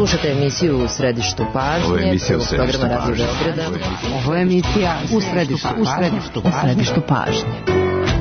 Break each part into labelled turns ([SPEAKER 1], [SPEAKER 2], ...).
[SPEAKER 1] Slušate emisiju U središtu pažnje.
[SPEAKER 2] Ovo je emisija U središtu pažnje.
[SPEAKER 1] Ovo je emisija U središtu pažnje.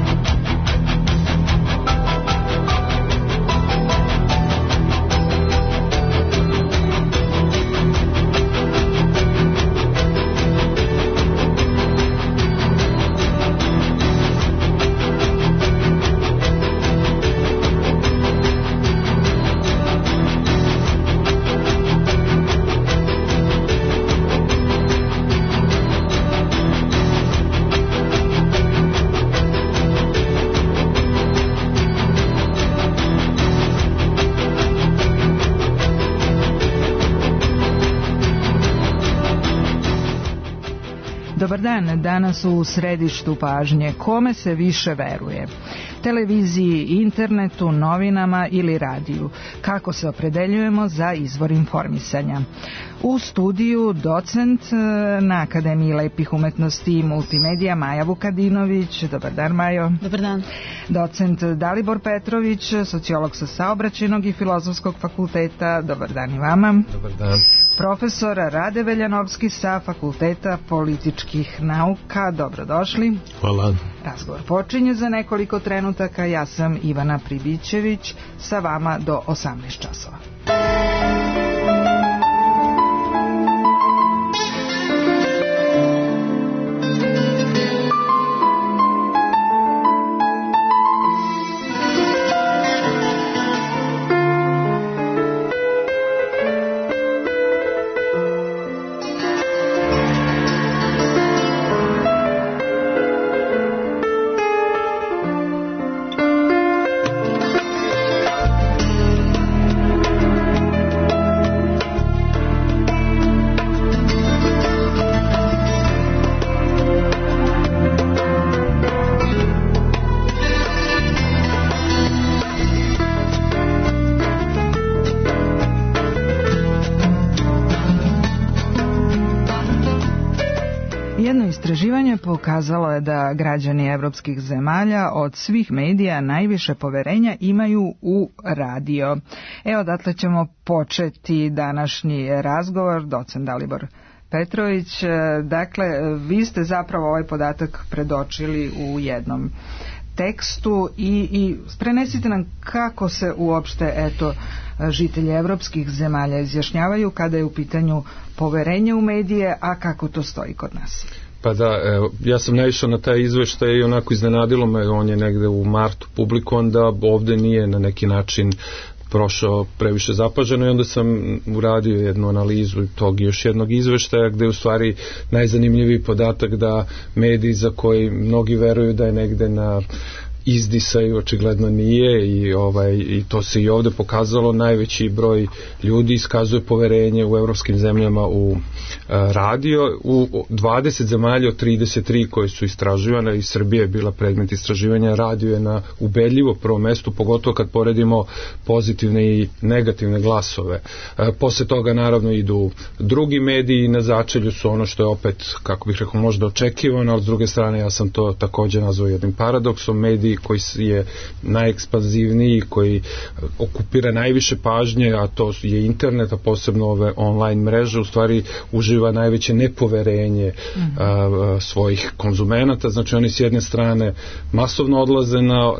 [SPEAKER 3] Dobar dan, danas u središtu pažnje. Kome se više veruje? Televiziji, internetu, novinama ili radiju? Kako se opredeljujemo za izvor informisanja? U studiju docent na Akademiji lepih umetnosti i multimedija Maja Vukadinović. Dobar dan, Majo.
[SPEAKER 4] Dobar dan.
[SPEAKER 3] Docent Dalibor Petrović, sociolog sa Saobraćajnog i Filozofskog fakulteta. Dobar dan i vama.
[SPEAKER 5] Dobar dan.
[SPEAKER 3] Profesor Rade Veljanovski sa Fakulteta političkih nauka. Dobrodošli.
[SPEAKER 5] Hvala.
[SPEAKER 3] Razgovor počinje za nekoliko trenutaka. Ja sam Ivana Pribićević, sa vama do 18 časova. Istraživanje pokazalo je da građani evropskih zemalja od svih medija najviše poverenja imaju u radio. Evo, odatle ćemo početi današnji razgovor. Docent Dalibor Petrović, dakle, vi ste zapravo ovaj podatak predočili u jednom tekstu i prenesite nam kako se uopšte žitelji evropskih zemalja izjašnjavaju kada je u pitanju poverenje u medije, a kako to stoji kod nas.
[SPEAKER 5] Pa da, ja sam naišao na taj izveštaj i onako iznenadilo me, on je negde u martu publikovan, da ovde nije na neki način prošao previše zapaženo i onda sam uradio jednu analizu tog još jednog izveštaja gde je u stvari najzanimljiviji podatak da mediji za koji mnogi veruju da je negde na izdisaju, očigledno nije i to se i ovde pokazalo. Najveći broj ljudi iskazuje poverenje u evropskim zemljama u radio. U 20 zemalja od 33 koje su istraživane, i Srbija je bila predmet istraživanja, radio je na ubedljivo prvom mestu, pogotovo kad poredimo pozitivne i negativne glasove. Posle toga naravno idu drugi mediji i na začelju su ono što je opet, kako bih rekao, možda očekivano, ali s druge strane ja sam to takođe nazvao jednim paradoksom. Mediji koji je najekspanzivniji, koji okupira najviše pažnje, a to je internet, a posebno ove online mreže, u stvari uživa najveće nepoverenje svojih konzumenata. Znači oni s jedne strane masovno odlaze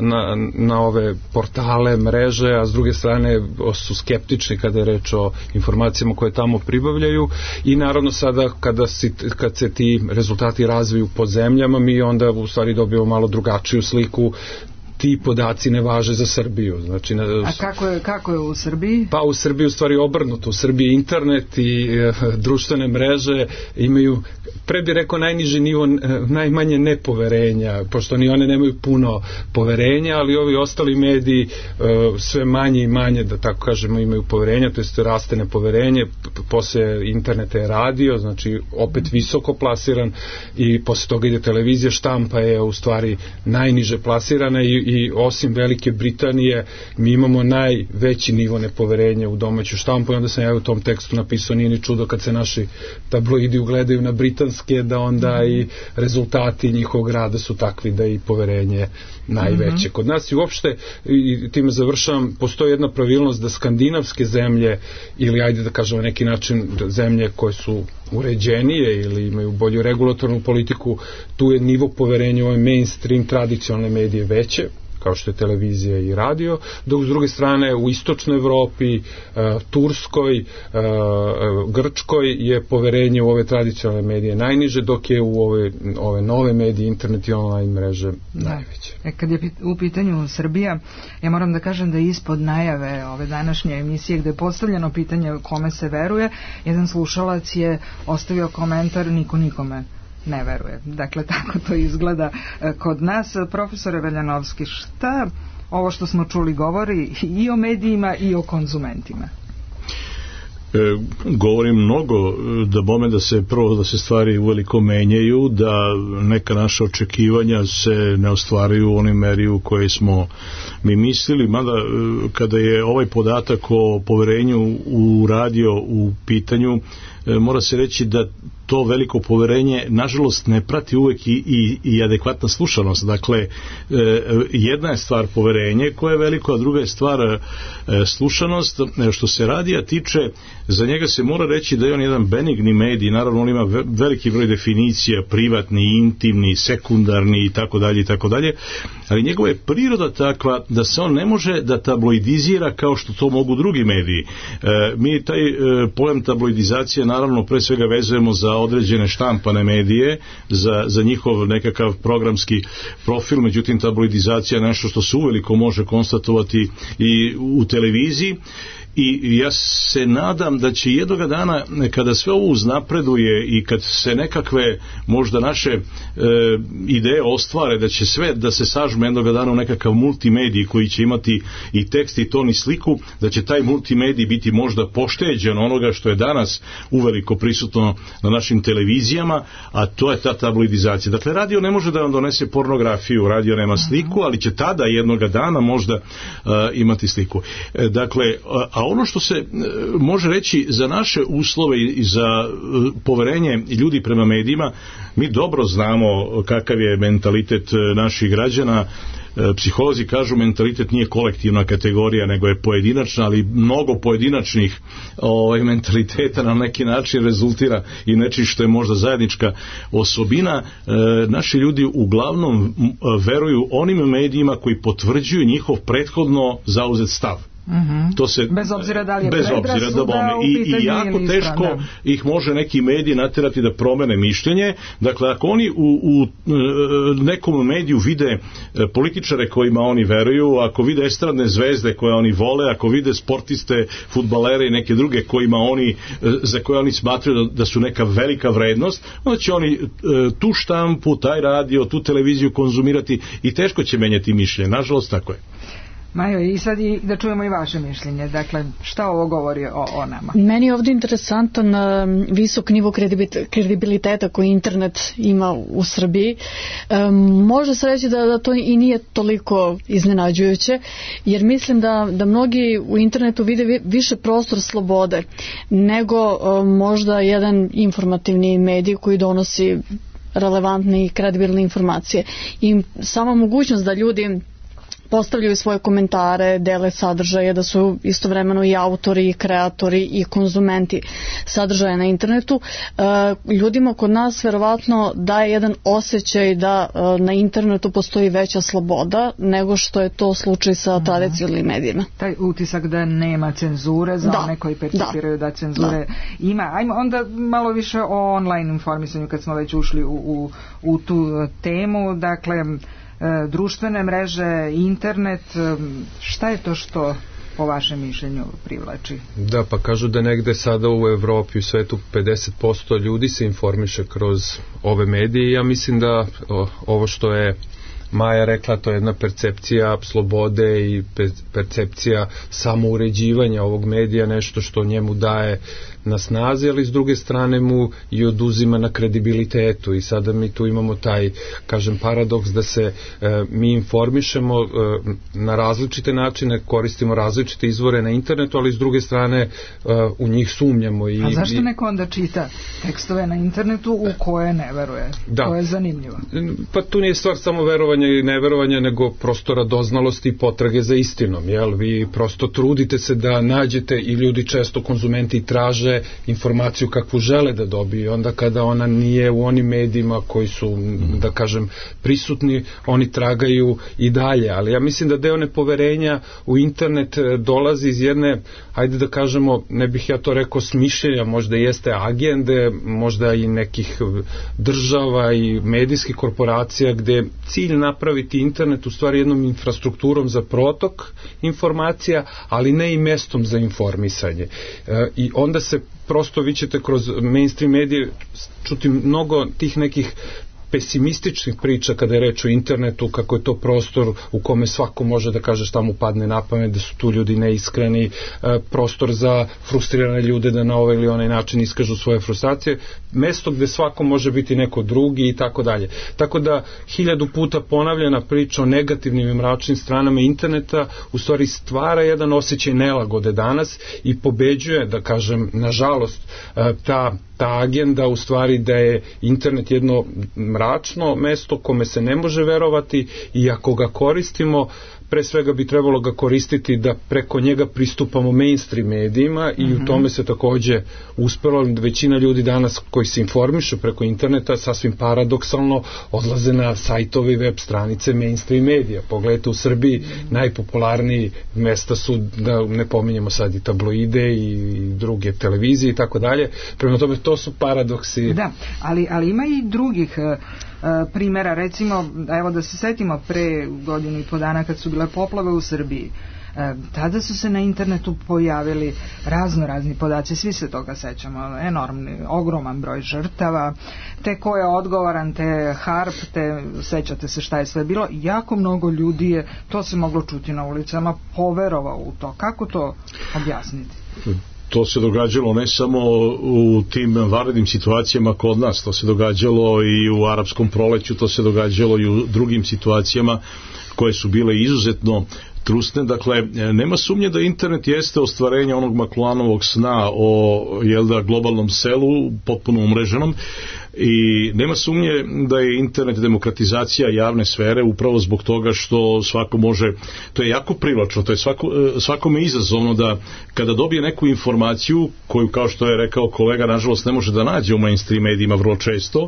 [SPEAKER 5] na ove portale, mreže, a s druge strane su skeptični kada je reč o informacijama koje tamo pribavljaju i naravno sada kad se ti rezultati razviju po zemljama, mi onda u stvari dobijemo malo drugačiju sliku. Ti podaci ne važe za Srbiju. Znači,
[SPEAKER 3] a kako je u Srbiji?
[SPEAKER 5] Pa u Srbiji u stvari obrnuto. U Srbiji internet i društvene mreže imaju, pre bi rekao, najniži nivo, najmanje nepoverenja, pošto ni one nemaju puno poverenja, ali ovi ostali mediji sve manje i manje, da tako kažemo, imaju poverenja, to jest raste nepoverenje. Posle interneta je radio, znači opet visoko plasiran, i posle toga ide televizija, štampa je u stvari najniže plasirana i i osim Velike Britanije mi imamo najveći nivo nepoverenja u domaću štampu i onda sam ja u tom tekstu napisao nije ni čudo kad se naši tabloidi ugledaju na britanske da onda i rezultati njihovog rada su takvi da i poverenje najveće. Kod nas i uopšte, i time završavam, postoji jedna pravilnost da skandinavske zemlje ili ajde da kažemo neki način zemlje koje su uređenije ili imaju bolju regulatornu politiku, tu je nivo poverenja u ove mainstream tradicionalne medije veće, kao što je televizija i radio, dok s druge strane u istočnoj Evropi, Turskoj, Grčkoj je poverenje u ove tradicionalne medije najniže, dok je u ove nove medije, internet i online mreže najveće.
[SPEAKER 3] Kad je u pitanju Srbija, ja moram da kažem da ispod najave ove današnje emisije gde je postavljeno pitanje kome se veruje, jedan slušalac je ostavio komentar niko nikome ne veruje. Dakle, tako to izgleda kod nas. Profesore Veljanovski, šta ovo što smo čuli govori i o medijima i o konzumentima?
[SPEAKER 2] Govori mnogo da se stvari uveliko menjaju, da neka naša očekivanja se ne ostvaruju u onim meri u koje smo mi mislili, mada kada je ovaj podatak o poverenju u radio u pitanju, mora se reći da to veliko poverenje nažalost ne prati uvek i adekvatna slušanost. Dakle, jedna je stvar poverenje koje je veliko, a druga je stvar slušanost. Što se radija tiče, za njega se mora reći da je on jedan benigni medij, naravno on ima veliki broj definicija, privatni, intimni, sekundarni i tako dalje, ali njegova je priroda takva da se on ne može da tabloidizira kao što to mogu drugi mediji. Mi taj pojam tabloidizacije naravno pre svega vezujemo za određene štampane medije, za njihov nekakav programski profil, međutim tabloidizacija je nešto što se uveliko može konstatovati i u televiziji. I ja se nadam da će jednoga dana kada sve ovo uznapreduje i kad se nekakve možda naše ideje ostvare, da će sve da se sažme jednoga dana u nekakav multimedij koji će imati i tekst i ton i sliku, da će taj multimedij biti možda pošteđen onoga što je danas uveliko prisutno na našim televizijama, a to je ta tabloidizacija. Dakle, radio ne može da vam donese pornografiju, radio nema sliku, ali će tada jednoga dana možda imati sliku. Dakle, a ono što se može reći za naše uslove i za poverenje ljudi prema medijima, mi dobro znamo kakav je mentalitet naših građana. Psiholozi kažu mentalitet nije kolektivna kategorija, nego je pojedinačna, ali mnogo pojedinačnih mentaliteta na neki način rezultira i nečim što je možda zajednička osobina. Naši ljudi uglavnom veruju onim medijima koji potvrđuju njihov prethodno zauzet stav. To se,
[SPEAKER 3] bez obzira da li je predrasuda u pitanju
[SPEAKER 2] i jako teško ih može neki mediji naterati da promene mišljenje. Dakle, ako oni u nekom mediju vide političare kojima oni veruju, ako vide estradne zvezde koje oni vole, ako vide sportiste, fudbalere i neke druge za koje oni smatraju da su neka velika vrednost, onda će oni tu štampu, taj radio, tu televiziju konzumirati i teško će menjati mišljenje. Nažalost, tako je.
[SPEAKER 3] Majo, i sad da čujemo i vaše mišljenje. Dakle, šta ovo govori o nama?
[SPEAKER 4] Meni je ovdje interesantan visok nivo kredibiliteta koji internet ima u Srbiji. Može se reći da to i nije toliko iznenađujuće, jer mislim da mnogi u internetu vide više prostor slobode nego možda jedan informativni medij koji donosi relevantne i kredibilne informacije. I sama mogućnost da ljudi postavljaju svoje komentare, dele sadržaje, da su istovremeno i autori, i kreatori, i konzumenti sadržaja na internetu. Ljudima kod nas verovatno daje jedan osjećaj da na internetu postoji veća sloboda nego što je to slučaj sa tradicionalnim medijima.
[SPEAKER 3] Taj utisak da nema cenzure za one koji percipiraju da cenzure ima. Ajmo onda malo više o online informisanju kad smo već ušli u tu temu. Dakle, društvene mreže, internet, šta je to što po vašem mišljenju privlači?
[SPEAKER 5] Da, pa kažu da negde sada u Evropi, u svetu 50% ljudi se informiše kroz ove medije. Ja mislim da ovo što je Maja rekla, to je jedna percepcija slobode i percepcija samouređivanja ovog medija, nešto što njemu daje na snazi, ali s druge strane mu i oduzima na kredibilitetu i sada mi tu imamo taj, kažem, paradoks da se mi informišemo na različite načine, koristimo različite izvore na internetu, ali s druge strane u njih sumnjamo.
[SPEAKER 3] A zašto neko onda čita tekstove na internetu u koje ne veruje?
[SPEAKER 5] Da.
[SPEAKER 3] To je zanimljivo.
[SPEAKER 5] Pa tu nije stvar samo verovanja i neverovanja, nego prosto radoznalosti i potrage za istinom, jel? Vi prosto trudite se da nađete i ljudi često konzumenti traže informaciju kakvu žele da dobiju, onda kada ona nije u onim medijima koji su, da kažem, prisutni, oni tragaju i dalje, ali ja mislim da deo nepoverenja u internet dolazi iz jedne, ajde da kažemo, ne bih ja to rekao smišljenja, možda jeste agende, možda i nekih država i medijskih korporacija gde cilj napraviti internet u stvari jednom infrastrukturom za protok informacija, ali ne i mestom za informisanje. I onda se prosto vi ćete kroz mainstream medije čuti mnogo tih nekih pesimističnih priča kada je reč o internetu, kako je to prostor u kome svako može da kaže šta mu padne na pamet, da su tu ljudi neiskreni, prostor za frustrirane ljude da na ovaj ili onaj način iskažu svoje frustracije, mesto gde svako može biti neko drugi i tako dalje. Tako da 1000 puta ponavljena priča o negativnim i mračnim stranama interneta u stvari stvara jedan osjećaj nelagode danas i pobeđuje, da kažem, nažalost, ta agenda u stvari da je internet jedno mračno mesto kome se ne može verovati i ako ga koristimo, pre svega bi trebalo ga koristiti da preko njega pristupamo mainstream medijima i u tome se takođe uspelo. Većina ljudi danas koji se informišu preko interneta sasvim paradoksalno odlaze na sajtove i web stranice mainstream medija. Pogledajte u Srbiji najpopularniji mesta su, da ne pominjemo sad i tabloide i druge televizije i tako dalje. Prema tome to su paradoksi.
[SPEAKER 3] Da, ali ima i drugih primjera, recimo, evo da se setimo pre godinu i po dana kad su bile poplave u Srbiji. Tada su se na internetu pojavili razni podaci, svi se toga sećamo, enormni, ogroman broj žrtava, te ko je odgovoran, te HARP, te sećate se šta je sve bilo, jako mnogo ljudi je, to se moglo čuti na ulicama, poverovao u to. Kako to objasniti?
[SPEAKER 2] To se događalo ne samo u tim vanrednim situacijama kod nas, to se događalo i u arapskom proleću, to se događalo i u drugim situacijama koje su bile izuzetno trusne. Dakle, nema sumnje da internet jeste ostvarenje onog Makulanovog sna o globalnom selu, potpuno umreženom, i nema sumnje da je internet demokratizacija javne sfere upravo zbog toga što svako može, to je jako privlačno, to je svakome izazovno da kada dobije neku informaciju koju, kao što je rekao kolega, nažalost ne može da nađe u mainstream medijima vrlo često,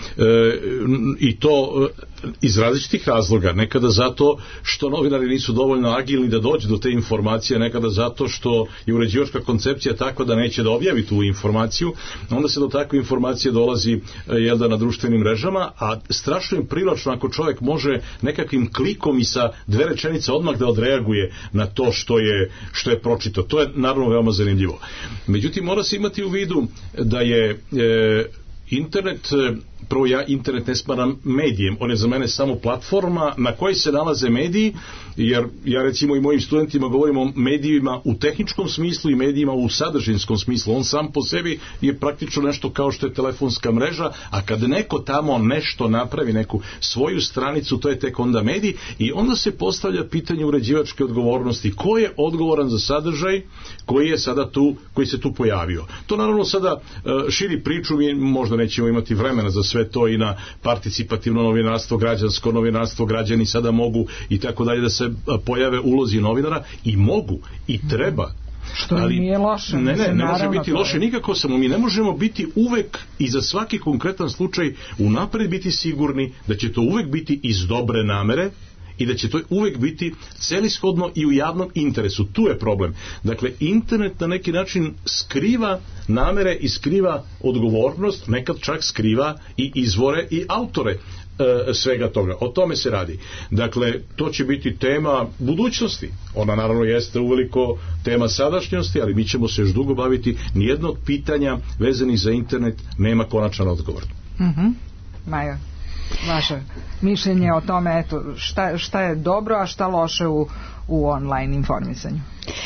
[SPEAKER 2] i to iz različitih razloga, nekada zato što novinari nisu dovoljno agilni da dođu do te informacije, nekada zato što je uređivačka koncepcija takva da neće da objavi tu informaciju, onda se do takve informacije dolazi na društvenim mrežama, a strašno je privlačno ako čovjek može nekakvim klikom i sa 2 rečenice odmah da odreaguje na to što je pročitao. To je naravno veoma zanimljivo. Međutim, mora se imati u vidu da je internet, prvo ja internet ne smatram medijem, on je za mene samo platforma na kojoj se nalaze mediji, jer ja recimo i mojim studentima govorim o medijima u tehničkom smislu i medijima u sadržinskom smislu. On sam po sebi je praktično nešto kao što je telefonska mreža, a kad neko tamo nešto napravi, neku svoju stranicu, to je tek onda medij, i onda se postavlja pitanje uređivačke odgovornosti. Ko je odgovoran za sadržaj koji je sada tu, koji se tu pojavio? To naravno sada širi priču, mi možda nećemo imati vremena za sve to, i na participativno novinarstvo, građansko novinarstvo, građani sada mogu i tako dalje da se pojave ulozi novinara, i mogu i treba.
[SPEAKER 3] Što ali nije loše.
[SPEAKER 2] Ne može biti loše nikako, samo mi ne možemo biti uvek i za svaki konkretan slučaj unapred biti sigurni da će to uvek biti iz dobre namere i da će to uvek biti celishodno i u javnom interesu. Tu je problem. Dakle, internet na neki način skriva namere i skriva odgovornost, nekad čak skriva i izvore i autore svega toga. O tome se radi. Dakle, to će biti tema budućnosti. Ona naravno jeste uveliko tema sadašnjosti, ali mi ćemo se još dugo baviti. Nijedno od pitanja vezanih za internet nema konačan odgovor.
[SPEAKER 3] Maja. Vaše mišljenje o tome, eto, šta je dobro, a šta loše u online informisanju?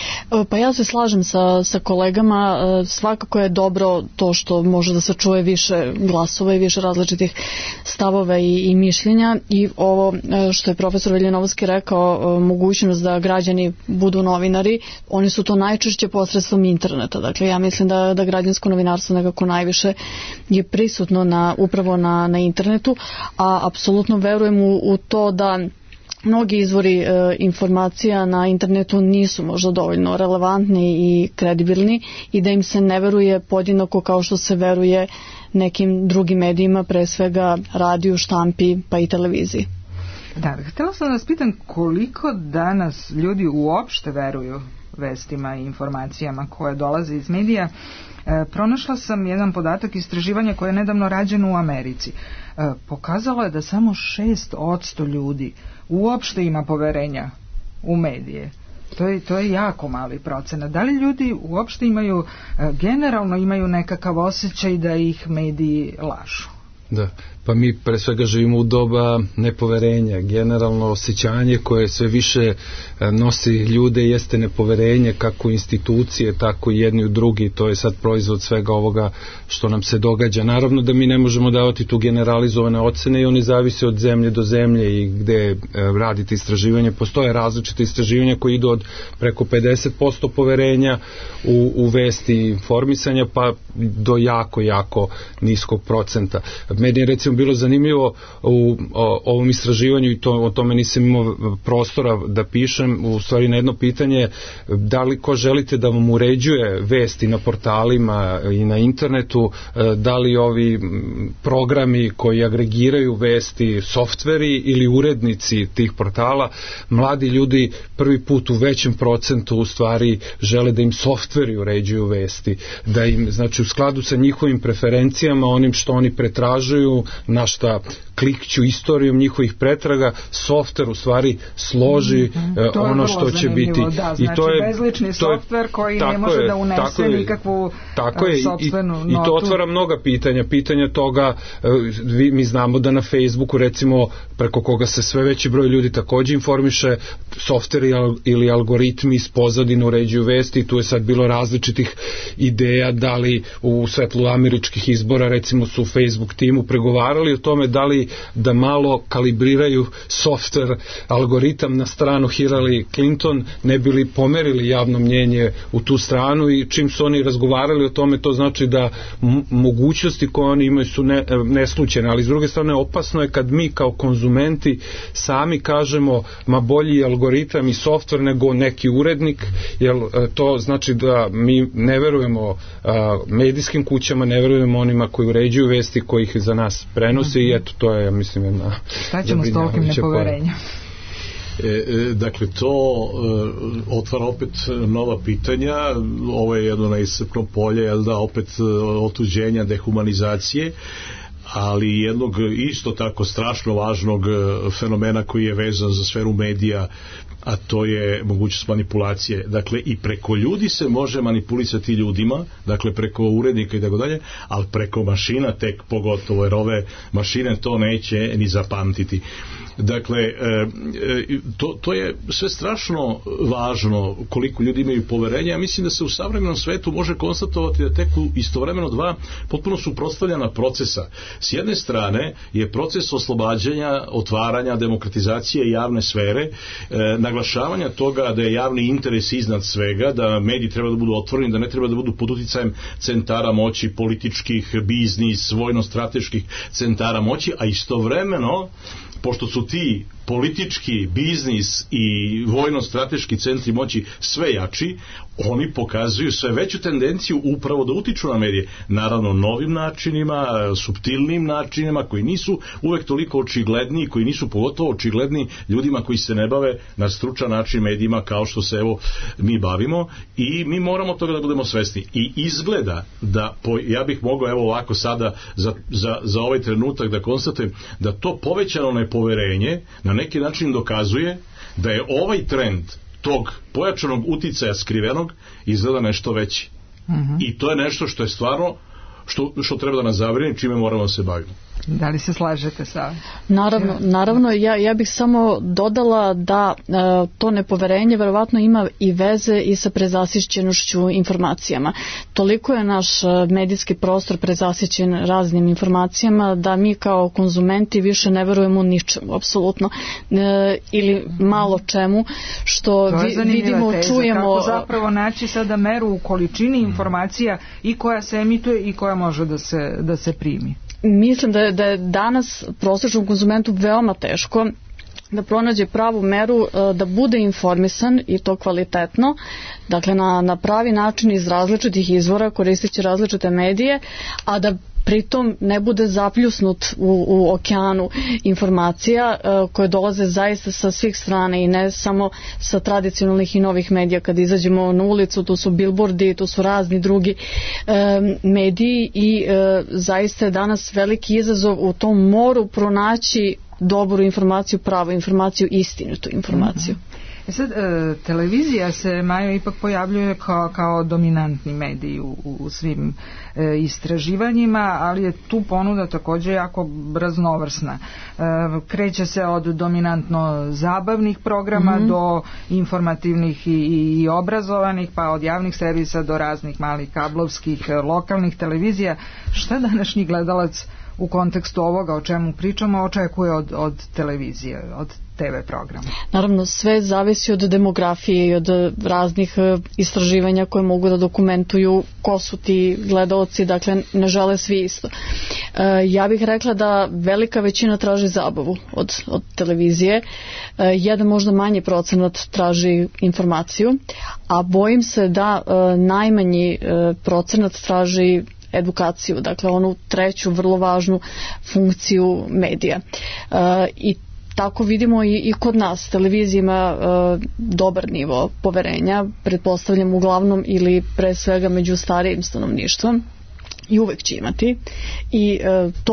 [SPEAKER 4] Pa ja se slažem sa kolegama, svakako je dobro to što može da se čuje više glasova i više različitih stavova i mišljenja, i ovo što je profesor Veljanovski rekao, mogućnost da građani budu novinari, oni su to najčešće posredstvom interneta. Dakle, ja mislim da građansko novinarstvo nekako najviše je prisutno upravo na internetu, a apsolutno verujem u to da mnogi izvori informacija na internetu nisu možda dovoljno relevantni i kredibilni i da im se ne veruje podjednako kao što se veruje nekim drugim medijima, pre svega radiju, štampi pa i televiziji.
[SPEAKER 3] Da, htjela sam da vas pitam koliko danas ljudi uopšte veruju vestima i informacijama koje dolaze iz medija. Pronašla sam jedan podatak istraživanja koje je nedavno rađeno u Americi. Pokazalo je da samo 6% ljudi uopšte ima poverenja u medije. To je jako mali procenat. Da li ljudi uopšte generalno imaju nekakav osjećaj da ih mediji lažu?
[SPEAKER 5] Da, pa mi pre svega živimo u doba nepoverenja. Generalno osjećanje koje sve više nosi ljude jeste nepoverenje kako u institucije, tako i jedni u drugi. To je sad proizvod svega ovoga što nam se događa. Naravno da mi ne možemo davati tu generalizovane ocene i oni zavise od zemlje do zemlje i gde radite istraživanje. Postoje različite istraživanja koji idu od preko 50% poverenja u vesti i informisanja pa do jako niskog procenta. Meni je recimo bilo zanimljivo u ovom istraživanju i o tome nisam imao prostora da pišem, u stvari na jedno pitanje, da li ko želite da vam uređuje vesti na portalima i na internetu, da li ovi programi koji agregiraju vesti, softveri ili urednici tih portala. Mladi ljudi prvi put u većem procentu u stvari žele da im softveri uređuju vesti, da im, znači u skladu sa njihovim preferencijama, onim što oni pretražuju, na šta klikću istorijom njihovih pretraga, softver u stvari složi ono što će biti.
[SPEAKER 3] Da, znači bezlični softver koji ne može da unese nikakvu sopstvenu notu.
[SPEAKER 5] I to otvara mnoga pitanja toga, mi znamo da na Facebooku recimo preko koga se sve veći broj ljudi takođe informiše, softveri ili algoritmi iz pozadine uređuju vesti, tu je sad bilo različitih ideja, da li u svetlu američkih izbora recimo su Facebook timu pregovarali o tome da li da malo kalibriraju softver, algoritam na stranu Hillary Clinton, ne bi li pomerili javno mnjenje u tu stranu, i čim su oni razgovarali o tome, to znači da mogućnosti koje oni imaju su neslučajne, ali s druge strane opasno je kad mi kao konzumenti sami kažemo ma bolji je algoritam i softver nego neki urednik, jer to znači da mi ne verujemo medijskim kućama, ne verujemo onima koji uređuju vesti, koji ih za nas prenose, i eto, to je, ja mislim, jedna
[SPEAKER 3] šta ćemo s tolikim nepoverenjem?
[SPEAKER 2] Dakle, to otvara opet nova pitanja. Ovo je jedno neiscrpno polje, jel da, opet otuđenja, dehumanizacije, ali jednog isto tako strašno važnog fenomena koji je vezan za sferu medija, a to je mogućnost manipulacije. Dakle, i preko ljudi se može manipulisati ljudima, dakle preko urednika i tako dalje, ali preko mašina tek pogotovo, jer ove mašine to neće ni zapamtiti. Dakle, to je sve strašno važno koliko ljudi imaju poverenja. Ja mislim da se u savremenom svetu može konstatovati da teku istovremeno dva potpuno suprotstavljena procesa. S jedne strane je proces oslobađanja, otvaranja, demokratizacije javne sfere, naglašavanja toga da je javni interes iznad svega, da mediji treba da budu otvoreni, da ne treba da budu pod uticajem centara moći, političkih, biznis, vojno-strateških centara moći, a istovremeno, pošto su ti politički, biznis i vojno-strateški centri moći sve jači, oni pokazuju sve veću tendenciju upravo da utiču na medije. Naravno, novim načinima, suptilnim načinima, koji nisu uvek toliko očigledni, koji nisu pogotovo očigledni ljudima koji se ne bave na stručan način medijima kao što se evo mi bavimo, i mi moramo toga da budemo svesni. I izgleda da, ja bih mogao evo ovako sada za ovaj trenutak da konstatujem da to povećano nepoverenje na neki način dokazuje da je ovaj trend tog pojačanog uticaja skrivenog izgleda nešto veći. I to je nešto što je stvarno što treba da nas zabrine, čime moramo da se bavimo.
[SPEAKER 3] Da li se slažete sa?
[SPEAKER 4] Naravno, ja bih samo dodala da to nepoverenje verovatno ima i veze i sa prezasićenošću informacijama. Toliko je naš medijski prostor prezasićen raznim informacijama da mi kao konzumenti više ne verujemo ničemu, apsolutno, ili malo čemu što vidimo, čujemo.
[SPEAKER 3] Kako zapravo naći sada meru u količini informacija i koja se emituje i koja može da se primi?
[SPEAKER 4] Mislim da je danas prosječnom konzumentu veoma teško da pronađe pravu meru, da bude informisan i to kvalitetno, dakle na pravi način iz različitih izvora koristeći različite medije, a da pritom ne bude zapljusnut u okeanu informacija koje dolaze zaista sa svih strana i ne samo sa tradicionalnih i novih medija. Kad izađemo na ulicu, tu su billboardi, tu su razni drugi mediji i zaista je danas veliki izazov u tom moru pronaći dobru informaciju, pravu informaciju, istinitu informaciju.
[SPEAKER 3] Sad, televizija se, Majo, ipak pojavljuje kao dominantni medij u svim istraživanjima, ali je tu ponuda također jako raznovrsna. Kreće se od dominantno zabavnih programa do informativnih i obrazovanih, pa od javnih servisa do raznih malih kablovskih, lokalnih televizija. Šta današnji gledalac u kontekstu ovoga o čemu pričamo očekuje od televizije, od TV programa?
[SPEAKER 4] Naravno, sve zavisi od demografije i od raznih istraživanja koje mogu da dokumentuju ko su ti gledaoci, dakle ne žele svi isto. Ja bih rekla da velika većina traži zabavu od televizije, jedan možda manji procenat traži informaciju, a bojim se da najmanji procenat traži edukaciju, dakle onu treću vrlo važnu funkciju medija. I tako vidimo i kod nas. Televizija ima dobar nivo poverenja, pretpostavljam uglavnom ili pre svega među starijim stanovništvom i uvek će imati. I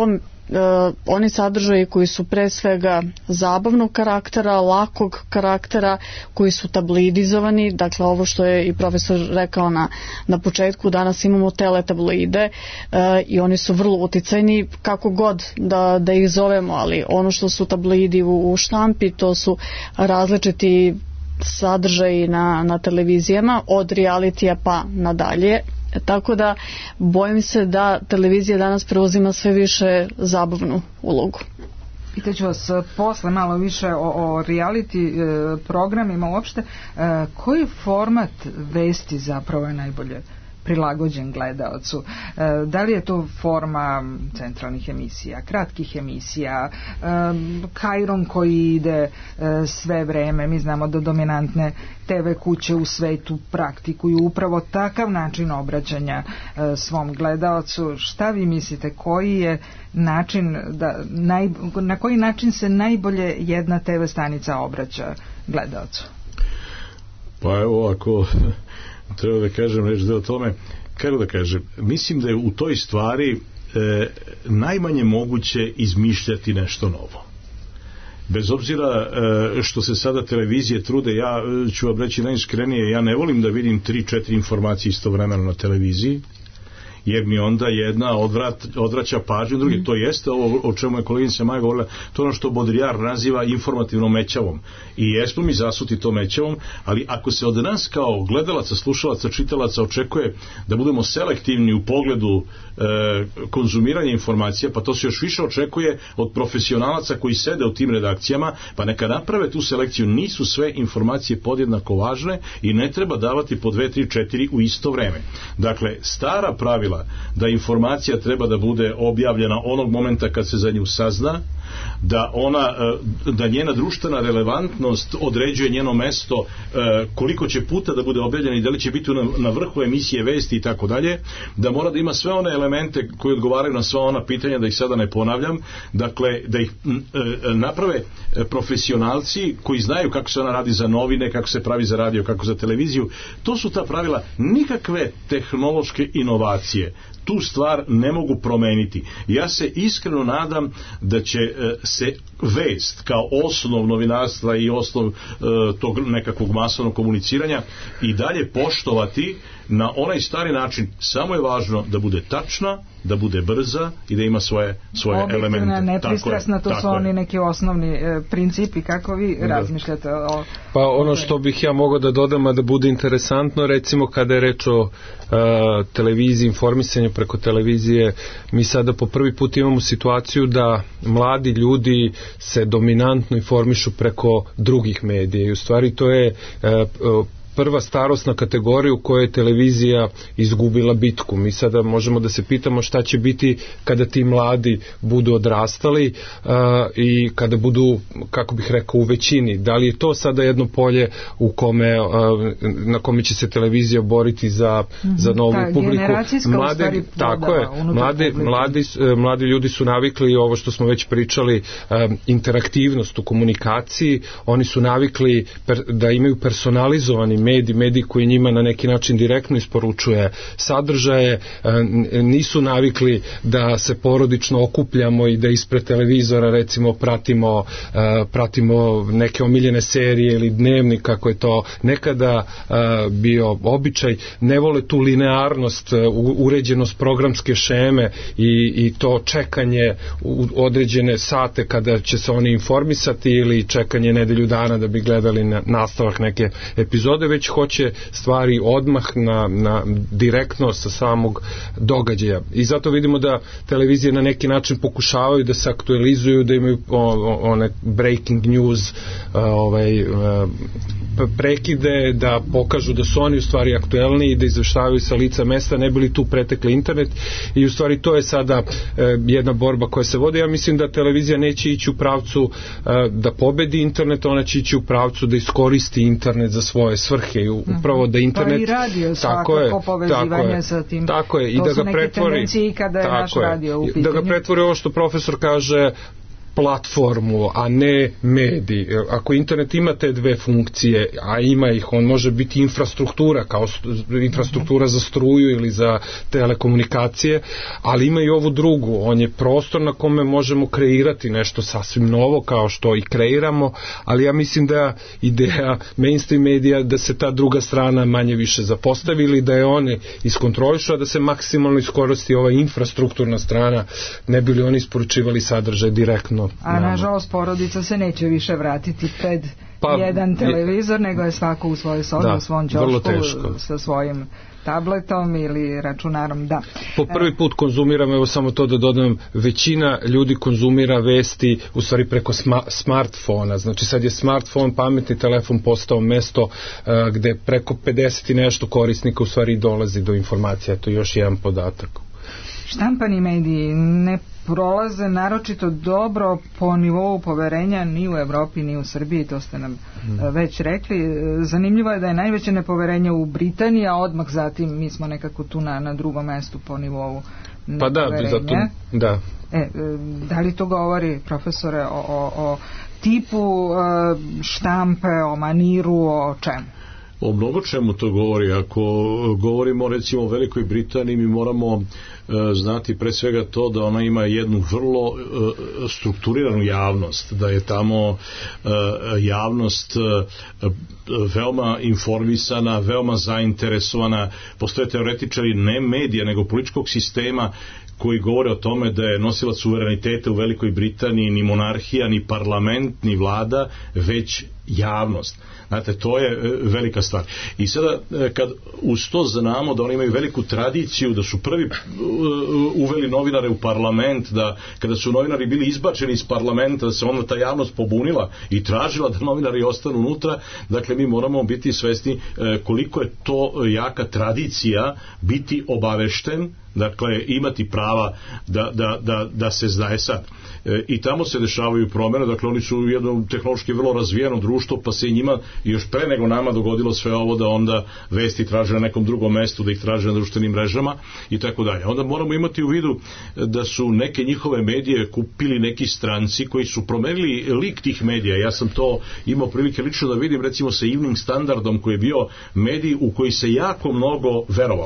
[SPEAKER 4] oni sadržaji koji su pre svega zabavnog karaktera, lakog karaktera, koji su tabloidizovani, dakle ovo što je i profesor rekao na početku, danas imamo teletabloide i oni su vrlo uticajni, kako god da ih zovemo, ali ono što su tabloidi u štampi, to su različiti sadržaji na televizijama, od realitija pa nadalje. Tako da bojim se da televizija danas preuzima sve više zabavnu ulogu.
[SPEAKER 3] Pitaću vas posle malo više o reality programima uopšte. Koji format vesti zapravo je najbolje prilagođen gledaocu? Da li je to forma centralnih emisija, kratkih emisija, kajron koji ide sve vreme? Mi znamo da dominantne TV kuće u svetu praktikuju upravo takav način obraćanja svom gledaocu. Šta vi mislite, koji je način na koji način se najbolje jedna TV stanica obraća gledaocu?
[SPEAKER 2] Pa evo, ako treba da kažem nešto o tome, kako da kažem, mislim da je u toj stvari najmanje moguće izmišljati nešto novo. Bez obzira što se sada televizije trude, ja ću vam reći najiskrenije, ja ne volim da vidim 3-4 informacije istovremeno na televiziji, jer mi onda jedna odvraća pažnju drugi. To jeste ovo o čemu je koleginica Maja govorila, to ono što Baudrillard naziva informativno mećavom. I jesmo mi zasuti to mećavom, ali ako se od nas kao gledalaca, slušalaca, čitalaca očekuje da budemo selektivni u pogledu konzumiranja informacija, pa to se još više očekuje od profesionalaca koji sede u tim redakcijama, pa neka naprave tu selekciju. Nisu sve informacije podjednako važne i ne treba davati po 2, 3, 4 u isto vreme. Dakle, stara pravila da informacija treba da bude objavljena onog momenta kad se za nju sazna, da njena društvena relevantnost određuje njeno mesto, koliko će puta da bude objavljena i da li će biti na vrhu emisije vesti i tako dalje, da mora da ima sve one elemente koji odgovaraju na sva ona pitanja, da ih sada ne ponavljam, dakle da ih naprave profesionalci koji znaju kako se ona radi za novine, kako se pravi za radio, kako za televiziju. To su ta pravila, nikakve tehnološke inovacije. tu stvar ne mogu promeniti. Ja se iskreno nadam da će se vest kao osnov novinarstva i osnov tog nekakvog masovnog komuniciranja i dalje poštovati na onaj stari način. Samo je važno da bude tačna, da bude brza i da ima svoje elemente.
[SPEAKER 3] Objektivna, nepristrasna, to su oni neki osnovni principi. Kako vi razmišljate o...
[SPEAKER 5] Pa ono što bih ja mogao da dodam, a da bude interesantno, recimo kada je reč o televiziji, informisanju preko televizije, mi sada po prvi put imamo situaciju da mladi ljudi se dominantno informišu preko drugih medija i u stvari to je prva starosna kategorija u kojoj je televizija izgubila bitku. Mi sada možemo da se pitamo šta će biti kada ti mladi budu odrastali i kada budu, kako bih rekao, u većini. Da li je to sada jedno polje u kome, na kome će se televizija boriti za novu publiku? Mladi ljudi su navikli ovo što smo već pričali, interaktivnost u komunikaciji, oni su navikli da imaju personalizovani mediji koji njima na neki način direktno isporučuje sadržaje, nisu navikli da se porodično okupljamo i da ispred televizora recimo pratimo neke omiljene serije ili dnevnik kako je to nekada bio običaj, ne vole tu linearnost, uređenost programske šeme i to čekanje u određene sate kada će se oni informisati ili čekanje nedelju dana da bi gledali nastavak neke epizode, već hoće stvari odmah na direktno sa samog događaja. I zato vidimo da televizije na neki način pokušavaju da se aktualizuju, da imaju one breaking news prekide, da pokažu da su oni u stvari aktuelni i da izveštavaju sa lica mesta, ne bi li tu pretekli internet i u stvari to je sada jedna borba koja se vodi. Ja mislim da televizija neće ići u pravcu da pobedi internet, ona će ići u pravcu da iskoristi internet za svoje svrhe i upravo da internet...
[SPEAKER 3] Pa i radio svakako povezivanje sa tim.
[SPEAKER 5] Tako je. I da ga pretvori,
[SPEAKER 3] kada je naš radio u pitanju.
[SPEAKER 5] Da ga pretvori ovo što profesor kaže, platformu, a ne medij. Ako internet ima te dve funkcije, a ima ih, on može biti infrastruktura, kao infrastruktura za struju ili za telekomunikacije, ali ima i ovu drugu. On je prostor na kome možemo kreirati nešto sasvim novo, kao što i kreiramo, ali ja mislim da ideja mainstream medija da se ta druga strana manje više zapostavi ili da je one iskontrolišu, a da se maksimalno iskoristi ova infrastrukturna strana, ne bi li oni isporučivali sadržaj direktno.
[SPEAKER 3] A nažalost porodica se neće više vratiti pred jedan televizor, nego je svako u svojoj sobi, u svom ćošku sa svojim tabletom ili računarom, da.
[SPEAKER 5] Po prvi put konzumiram, evo samo to da dodam, većina ljudi konzumira vesti u stvari preko smartfona, znači sad je smartfon, pametni telefon postao mesto gde preko 50 i nešto korisnika u stvari dolazi do informacija, to je još jedan podatak.
[SPEAKER 3] Štampani mediji ne prolaze naročito dobro po nivou poverenja ni u Evropi ni u Srbiji, to ste nam već rekli. Zanimljivo je da je najveće nepoverenje u Britaniji, a odmah zatim mi smo nekako tu na drugom mestu po nivou nepoverenja.
[SPEAKER 5] Pa da, da.
[SPEAKER 3] Da li to govori, profesore, o tipu štampe, o maniru, o čemu?
[SPEAKER 2] O mnogo čemu to govori. Ako govorimo recimo o Velikoj Britaniji, mi moramo znati pre svega to da ona ima jednu vrlo strukturiranu javnost, da je tamo javnost veoma informisana, veoma zainteresovana. Postoje teoretičari ne medija nego političkog sistema koji govore o tome da je nosilac suvereniteta u Velikoj Britaniji ni monarhija, ni parlament, ni vlada, već javnost. Znate, to je velika stvar. I sada, kad uz to znamo da oni imaju veliku tradiciju, da su prvi uveli novinare u parlament, da kada su novinari bili izbačeni iz parlamenta, da se onda ta javnost pobunila i tražila da novinari ostanu unutra, dakle mi moramo biti svesni koliko je to jaka tradicija biti obavešten, dakle imati prava da se znaje sad. I tamo se dešavaju promjene, dakle oni su jedno tehnološki vrlo razvijeno društvo, pa se i njima još pre nego nama dogodilo sve ovo da onda vesti traže na nekom drugom mestu, da ih traže na društvenim mrežama i tako dalje. Onda moramo imati u vidu da su neke njihove medije kupili neki stranci koji su promenili lik tih medija. Ja sam to imao prilike lično da vidim recimo sa Evening Standardom koji je bio medij u koji se jako mnogo verovalo.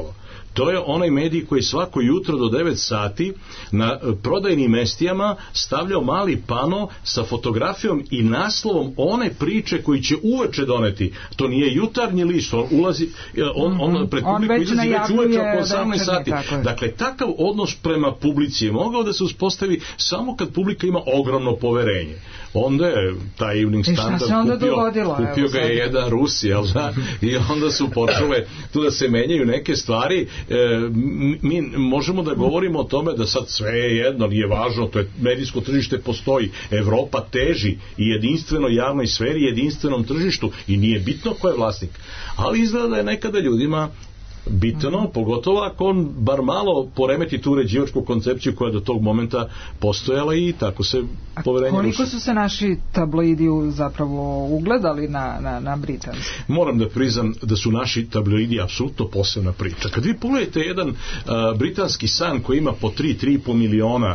[SPEAKER 2] To je onaj medij koji svako jutro do 9 sati na prodajnim mestijama stavljao mali pano sa fotografijom i naslovom one priče koji će uveče doneti. To nije jutarnji list, on ulazi, on pred publiku izlazi već uveče oko 18 sati. Dakle, takav odnos prema publici je mogao da se uspostavi samo kad publika ima ogromno poverenje. Onda je taj Evening Standard kupio ga je jedan Rus, jel da? I onda su počele tu da se menjaju neke stvari. Mi možemo da govorimo o tome da sad sve je jedno, nije važno, to je medijsko tržište postoji. Evropa teži i jedinstvenoj javnoj sferi, jedinstvenom tržištu i nije bitno ko je vlasnik. Ali izgleda da je nekada ljudima bitno, pogotovo ako on bar malo poremeti tu uređivačku koncepciju koja je do tog momenta postojala i tako se poverenje ruši.
[SPEAKER 3] Koliko su se naši tabloidi zapravo ugledali na britanski?
[SPEAKER 2] Moram da priznam da su naši tabloidi apsolutno posebna priča. Kad vi pogledate jedan britanski Sun koji ima po 3,5 miliona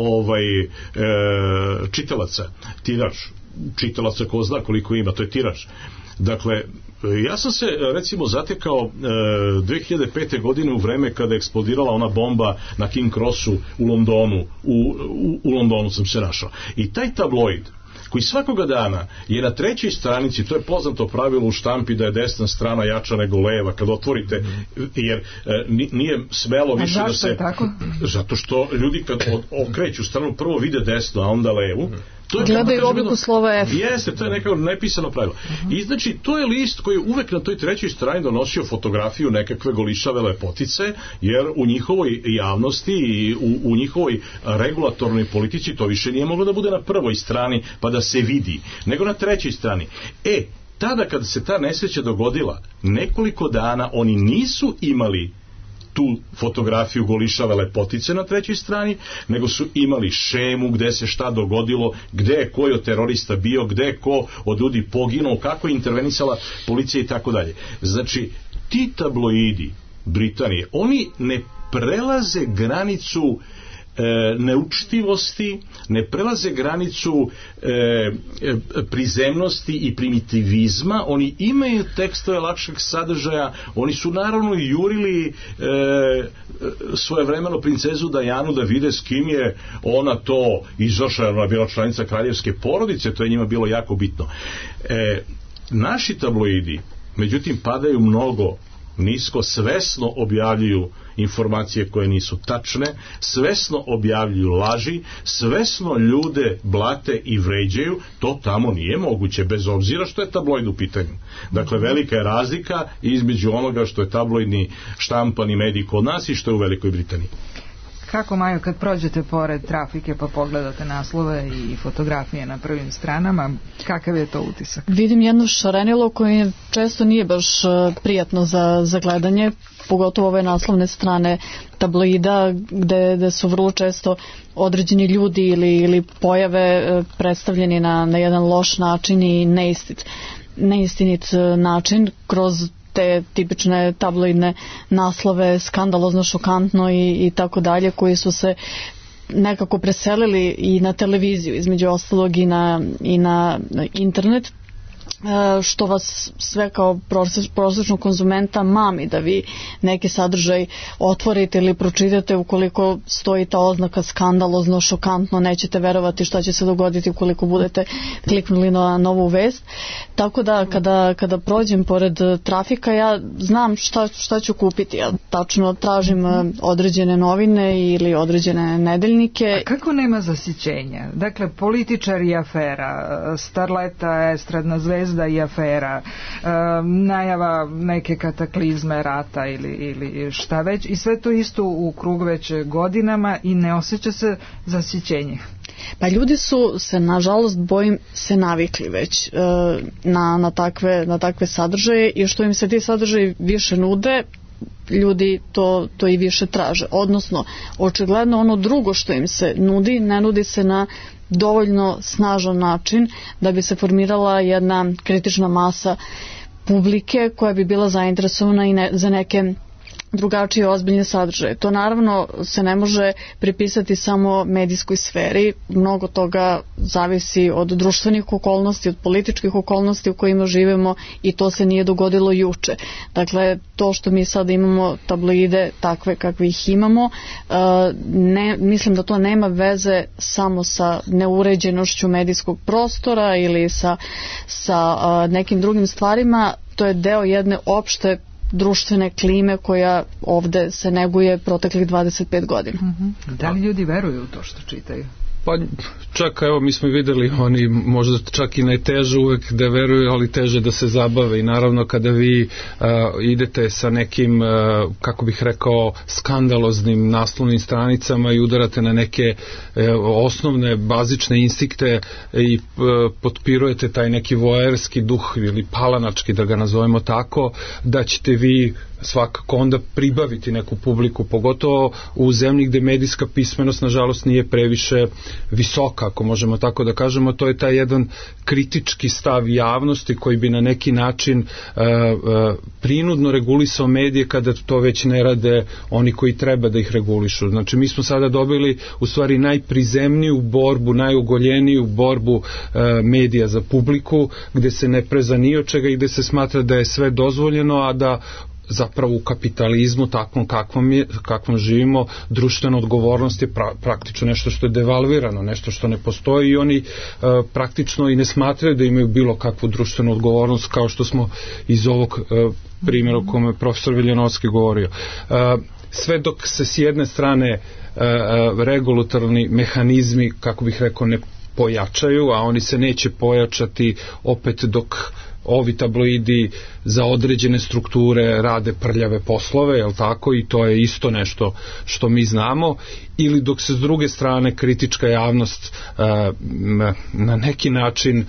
[SPEAKER 2] čitalaca, tiraž čitalaca, ko zna koliko ima, to je tiraž. Dakle, ja sam se recimo zatekao 2005. godine u vreme kada je eksplodirala ona bomba na King Crossu u Londonu. U Londonu sam se našao. I taj tabloid koji svakoga dana je na trećoj stranici, to je poznato pravilo u štampi da je desna strana jača nego leva kad otvorite, jer nije smelo više da se... Zato što ljudi kad okreću stranu prvo vide desno, a onda levu.
[SPEAKER 4] Gledaju obliku slova F.
[SPEAKER 2] Jeste, to je nekako nepisano pravilo. I znači, to je list koji uvek na toj trećoj strani donosio fotografiju nekakve golišave lepotice, jer u njihovoj javnosti i u njihovoj regulatornoj politici to više nije moglo da bude na prvoj strani pa da se vidi, nego na trećoj strani. Tada kada se ta nesreća dogodila, nekoliko dana oni nisu imali tu fotografiju golišave lepotice na trećoj strani, nego su imali šemu gde se šta dogodilo, gde je koji od terorista bio, gde je ko od ljudi poginuo, kako je intervenisala policija i tako dalje. Znači, ti tabloidi Britanije, oni ne prelaze granicu neučtivosti, ne prelaze granicu prizemnosti i primitivizma, oni imaju tekstove lakšeg sadržaja, oni su naravno jurili svojevremeno princezu Dajanu da vide s kim je ona to izašla, ona bila članica kraljevske porodice, to je njima bilo jako bitno. Naši tabloidi, međutim, padaju mnogo nisko, svesno objavljuju informacije koje nisu tačne, svesno objavljuju laži, svesno ljude blate i vređaju. To tamo nije moguće, bez obzira što je tabloid u pitanju. Dakle, velika je razlika između onoga što je tabloidni štampani medij kod nas i što je u Velikoj Britaniji.
[SPEAKER 3] Kako, Majo, kad prođete pored trafike pa pogledate naslove i fotografije na prvim stranama, kakav je to utisak?
[SPEAKER 4] Vidim jedno šarenilo koje često nije baš prijatno za gledanje, pogotovo ove naslovne strane tabloida gde su vrlo često određeni ljudi ili pojave predstavljeni na jedan loš način i neistinit način kroz te tipične tabloidne naslove, skandalozno, šokantno i tako dalje, koji su se nekako preselili i na televiziju, između ostalog i na internet, što vas sve kao prosječnog konzumenta mami da vi neki sadržaj otvorite ili pročitate. Ukoliko stoji ta oznaka skandalozno, šokantno, nećete verovati šta će se dogoditi ukoliko budete kliknuli na novu vest. Tako da kada prođem pored trafika, ja znam šta ću kupiti. Ja tačno tražim određene novine ili određene nedeljnike.
[SPEAKER 3] A kako nema zasićenja? Dakle, političar i afera, starleta, estradna zvezda i afera, najava neke kataklizme, rata ili šta već, i sve to isto u krug već godinama i ne osjeća se zasićenje.
[SPEAKER 4] Pa ljudi su se, nažalost, bojim se navikli već na takve sadržaje, i što im se ti sadržaji više nude, ljudi to i više traže. Odnosno, očigledno ono drugo što im se nudi, ne nudi se na dovoljno snažan način da bi se formirala jedna kritična masa publike koja bi bila zainteresovana i za neke drugačije ozbiljne sadržaje. To naravno se ne može pripisati samo medijskoj sferi, mnogo toga zavisi od društvenih okolnosti, od političkih okolnosti u kojima živimo i to se nije dogodilo juče. Dakle, to što mi sada imamo tabloide takve kakve ih imamo, mislim da to nema veze samo sa neuređenošću medijskog prostora ili sa nekim drugim stvarima, to je deo jedne opšte društvene klime koja ovde se neguje proteklih 25 godina.
[SPEAKER 3] Da li ljudi veruju u to što čitaju?
[SPEAKER 5] Pa čak, evo, mi smo videli, oni možda čak i najteže uvek da veruju, ali teže da se zabave i naravno kada vi idete sa nekim, kako bih rekao, skandaloznim naslovnim stranicama i udarate na neke osnovne, bazične instinkte i potpirujete taj neki voerski duh ili palanački, da ga nazovemo tako, da ćete vi svakako onda pribaviti neku publiku, pogotovo u zemlji gde medijska pismenost nažalost nije previše visoka, ako možemo tako da kažemo. To je taj jedan kritički stav javnosti koji bi na neki način prinudno regulisao medije kada to već ne rade oni koji treba da ih regulišu. Znači mi smo sada dobili u stvari najprizemniju borbu, najogoljeniju borbu medija za publiku, gde se ne preza ni od čega i gde se smatra da je sve dozvoljeno, a da zapravo u kapitalizmu takvom kakvom živimo, društvena odgovornost je praktično nešto što je devalvirano, nešto što ne postoji i oni praktično i ne smatraju da imaju bilo kakvu društvenu odgovornost, kao što smo iz ovog primjera o kome je profesor Veljanovski govorio. Sve dok se s jedne strane regulatorni mehanizmi, kako bih rekao, ne pojačaju, a oni se neće pojačati opet dok ovi tabloidi za određene strukture rade prljave poslove, jel tako, i to je isto nešto što mi znamo, ili dok se s druge strane kritička javnost na neki način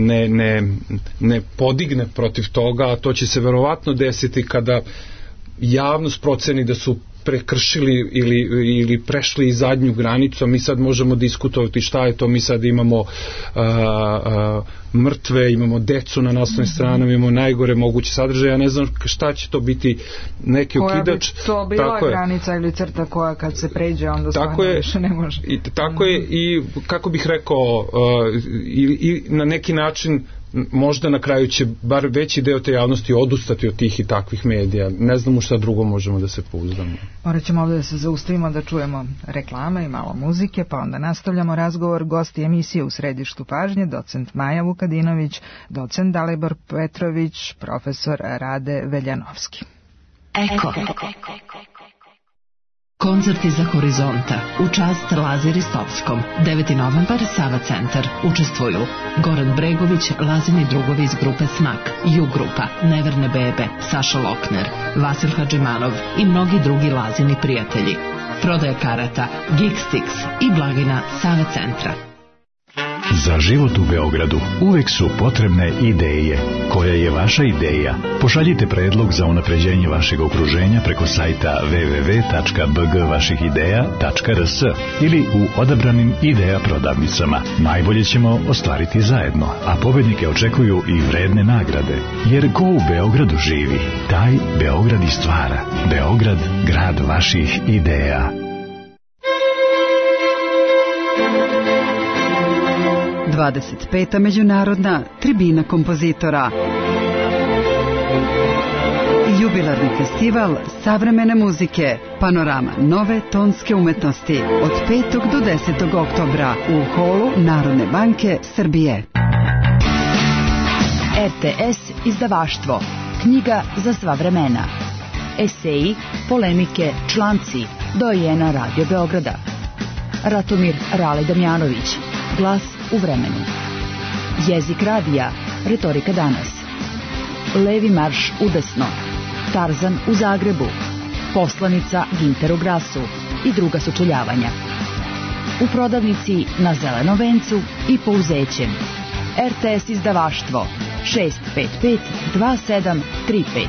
[SPEAKER 5] ne podigne protiv toga, a to će se verovatno desiti kada javnost proceni da su prekršili ili prešli i zadnju granicu, a mi sad možemo diskutovati šta je to, mi sad imamo mrtve, imamo decu na naslovnim stranama, imamo najgore moguće sadržaje, ja ne znam šta će to biti neki okidač.
[SPEAKER 3] Koja bi to bila granica ili crta koja kad se pređe onda stvarno više ne može.
[SPEAKER 5] Tako je i kako bih rekao i na neki način možda na kraju će bar veći deo te javnosti odustati od tih i takvih medija. Ne znam u šta drugo možemo da se pouzdamo.
[SPEAKER 3] Morat ćemo ovdje da se zaustavimo da čujemo reklame i malo muzike, pa onda nastavljamo razgovor. Gosti emisije u središtu pažnje, docent Maja Vukadinović, docent Dalibor Petrović, profesor Rade Veljanovski.
[SPEAKER 1] Eko. Koncerti za Horizonta u čast Lazi Ristovskom. 9. novembar, Sava centar. Učestvuju Goran Bregović, Lazini drugovi iz grupe Smak, Ju grupa, Neverne bebe, Saša Lokner, Vasil Hadžimanov i mnogi drugi Lazini prijatelji. Prodaja karata, Geekstix i blagina Sava centra.
[SPEAKER 6] Za život u Beogradu uvek su potrebne ideje. Koja je vaša ideja? Pošaljite predlog za unapređenje vašeg okruženja preko sajta www.bgvašihideja.rs ili u odabranim ideja prodavnicama. Najbolje ćemo ostvariti zajedno, a pobednike očekuju i vredne nagrade. Jer ko u Beogradu živi, taj Beograd i stvara. Beograd, grad vaših ideja.
[SPEAKER 7] 25. međunarodna tribina kompozitora. Jubilarni festival savremene muzike, panorama nove tonske umetnosti od 5. do 10. oktobra u holu Narodne banke Srbije.
[SPEAKER 8] RTS izdavaštvo. Knjiga za sva vremena. Eseji, polemike, članci. Dojena Radio Beograda. Ratomir Rale Damjanović. Glas u vremenu. Jezik radija, retorika danas. Levi marš udesno. Tarzan u Zagrebu. Poslanica Ginter u Grasu i druga sučeljavanja. U prodavnici na Zelenom vencu i Pouzećem. RTS izdavaštvo 655 2735.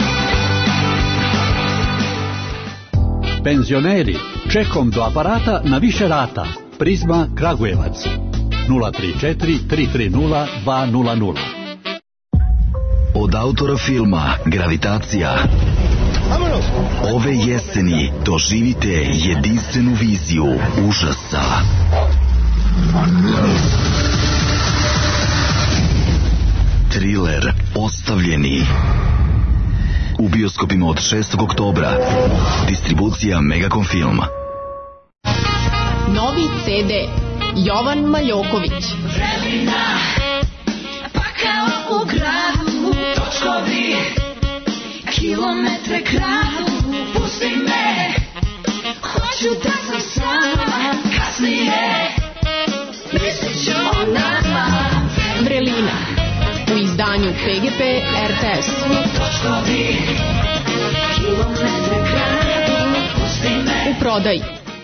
[SPEAKER 9] Penzioneri, čekom do aparata na više rata. Prizma Kragujevac 034 330 200.
[SPEAKER 10] Od autora filma Gravitacija, Ove jeseni doživite jedinstvenu viziju užasa. Triler Ostavljeni. U bioskopima od 6. oktobra. Distribucija Megacom Film.
[SPEAKER 11] Novi CD Jovan Maljoković.
[SPEAKER 12] Vremena, pa kao u gradu, točkovi, kilometre kradu, pusti me, hoću da sam sama, kasnije, mislit ću o nama.
[SPEAKER 11] Vrelina, u izdanju PGP RTS.
[SPEAKER 12] Točkovi, kilometre kradu, pusti me.
[SPEAKER 11] U prodaji.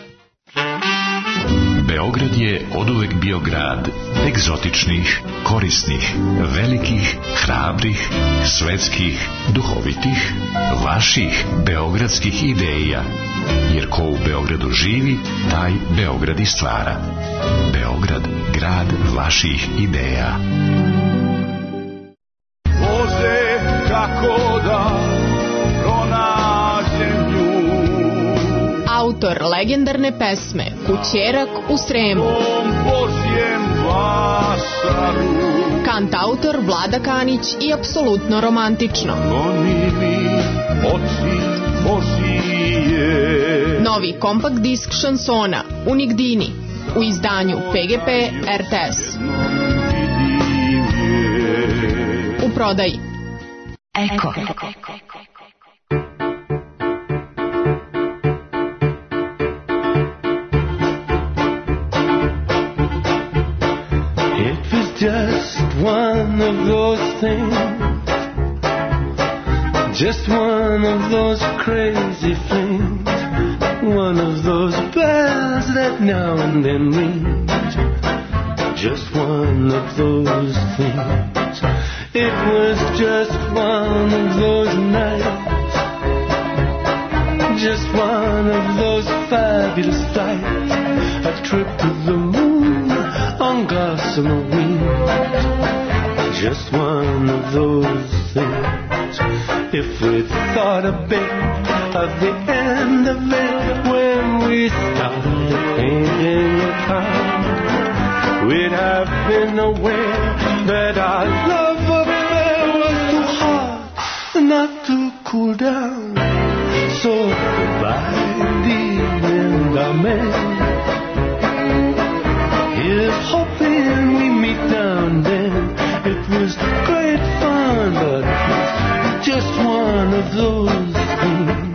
[SPEAKER 6] Beograd je oduvek bio grad egzotičnih, korisnih, velikih, hrabrih, svetskih, duhovitih, vaših beogradskih ideja. Jer ko u Beogradu živi, taj Beograd i stvara. Beograd, grad vaših ideja.
[SPEAKER 13] Bože, kako da pronađem nju.
[SPEAKER 11] Autor legendarne pesme Kućerak u Sremu. Kantautor Vlada Kanić i apsolutno romantično. Novi kompakt disk šansona Unigdini u izdanju PGP RTS. U prodaji.
[SPEAKER 8] Eko.
[SPEAKER 14] Just one of those things, just one of those crazy flings, one of those bells that now and then ring, just one of those things. It was just one of those nights, just one of those fabulous flights, a trip to the moon on gossamer wings. Just one of those things. If we thought a bit of the end of it when we started painting the town, we'd have been aware that our love affair was too hot not to cool down. So goodbye, dear and amen. Here's hoping we meet down then. It was great fun, but it's just one of those things.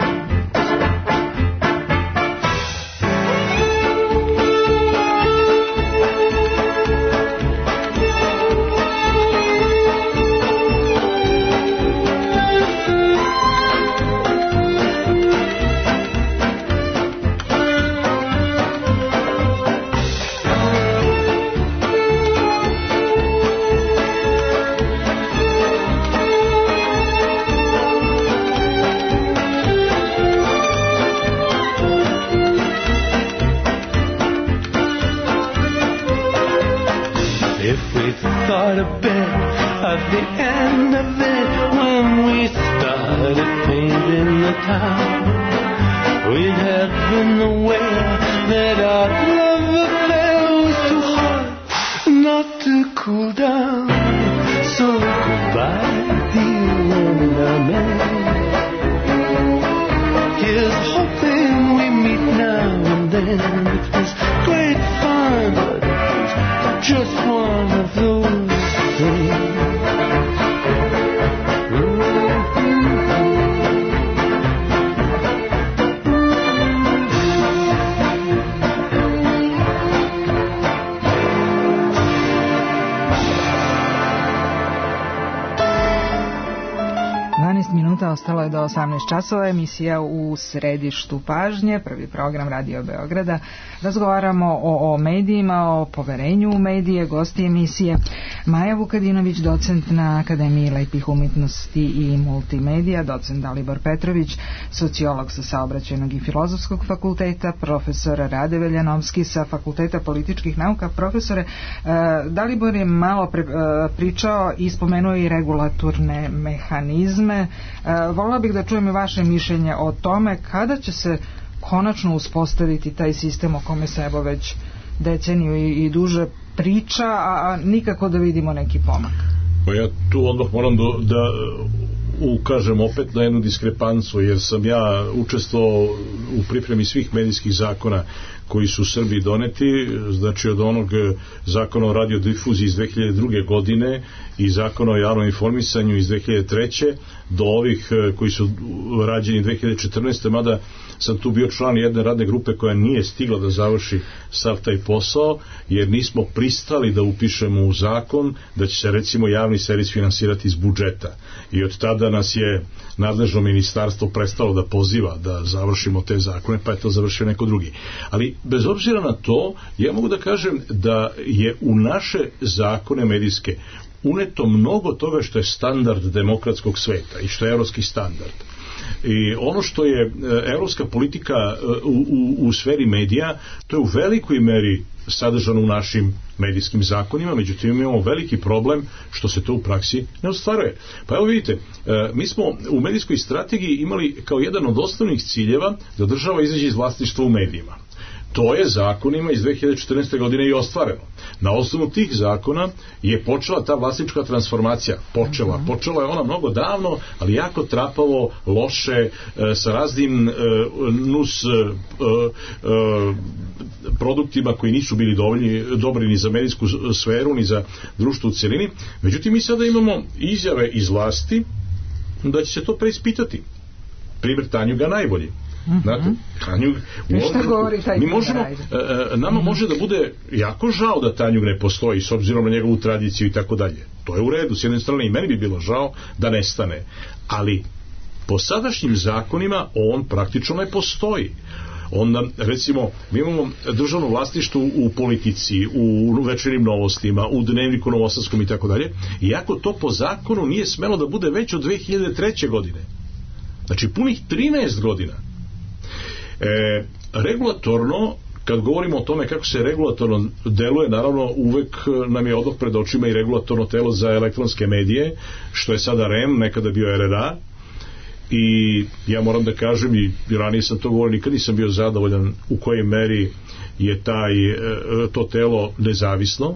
[SPEAKER 14] A bit of the end of it when we started painting the town, we'd have been aware that our love affair was too hot not to cool down. So goodbye, dear and amen. Here's hoping we meet now and then. It was great fun, but it was just one of those.
[SPEAKER 3] Ostalo je do 18 časova, emisija U središtu pažnje, prvi program Radio Beograda. Razgovaramo o medijima, o poverenju u medije, gosti emisije Maja Vukadinović, docent na Akademiji lepih umjetnosti i multimedija, docent Dalibor Petrović, sociolog sa Saobraćajnog i Filozofskog fakulteta, profesor Rade Veljanovski sa Fakulteta političkih nauka. Profesore, Dalibor je malo pričao i spomenuo i regulatorne mehanizme Volila bih da čujem i vaše mišljenje o tome kada će se konačno uspostaviti taj sistem o kome se evo već deceniju i duže priča, a nikako da vidimo neki pomak.
[SPEAKER 2] Pa ja tu odmah moram da ukažem opet na jednu diskrepancu, jer sam ja učestvovao u pripremi svih medijskih zakona koji su u Srbiji doneti, znači od onog zakona o radiodifuziji iz 2002. godine i zakona o javnom informisanju iz 2003. do ovih koji su rađeni 2014. mada sam tu bio član jedne radne grupe koja nije stigla da završi sav taj posao, jer nismo pristali da upišemo u zakon da će se recimo javni servis finansirati iz budžeta. I od tada nas je nadležno ministarstvo prestalo da poziva da završimo te zakone, pa je to završio neko drugi. Ali bez obzira na to, ja mogu da kažem da je u naše zakone medijske uneto mnogo toga što je standard demokratskog sveta i što je evropski standard. I ono što je evropska politika u sferi medija, to je u velikoj meri sadržano u našim medijskim zakonima, međutim imamo veliki problem što se to u praksi ne ostvaruje. Pa evo vidite, mi smo u medijskoj strategiji imali kao jedan od osnovnih ciljeva da država izađe iz vlasništva u medijima. To je zakonima iz 2014. godine i ostvareno. Na osnovu tih zakona je počela ta vlasnička transformacija. Počela je ona mnogo davno, ali jako trapavo, loše, sa raznim produktima koji nisu bili dobri ni za medijsku sferu, ni za društvo u celini. Međutim, mi sada imamo izjave iz vlasti da će se to preispitati. Primjer Tanjuga najbolji. Znate, Tanjug mi možemo, nama može da bude jako žao da Tanjug ne postoji s obzirom na njegovu tradiciju i tako dalje. To je u redu, s jedne strane i meni bi bilo žao da nestane, ali po sadašnjim zakonima on praktično ne postoji. Onda, recimo, mi imamo državno vlasništvo u politici, u večernjim novostima, u dnevniku novosadskom i tako dalje, iako to po zakonu nije smelo da bude već od 2003. godine. Znači, punih 13 godina. Regulatorno, kad govorimo o tome kako se regulatorno deluje, naravno uvek nam je odmah pred očima i regulatorno telo za elektronske medije, što je sada REM, nekada bio RRA, i ja moram da kažem, i ranije sam to govorio, nikad nisam bio zadovoljan u kojoj meri je to telo nezavisno